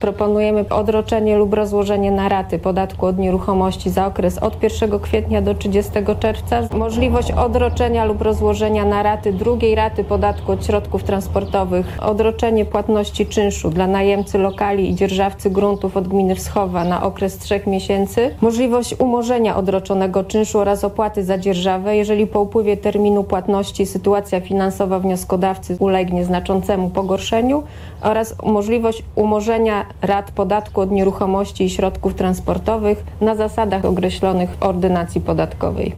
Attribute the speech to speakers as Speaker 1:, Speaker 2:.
Speaker 1: Proponujemy odroczenie lub rozłożenie na raty podatku od nieruchomości za okres od 1 kwietnia do 30 czerwca. Możliwość odroczenia lub rozłożenia na raty drugiej raty podatku od środków transportowych. Odroczenie płatności czynszu dla najemcy lokali i dzierżawcy gruntów od gminy Wschowa na okres 3 miesięcy. Możliwość umorzenia odroczonego czynszu oraz opłaty za dzierżawę, jeżeli po upływie terminu płatności sytuacja finansowa wnioskodawcy ulegnie znaczącemu pogorszeniu, oraz możliwość umorzenia rat podatku od nieruchomości i środków transportowych na zasadach określonych w ordynacji podatkowej.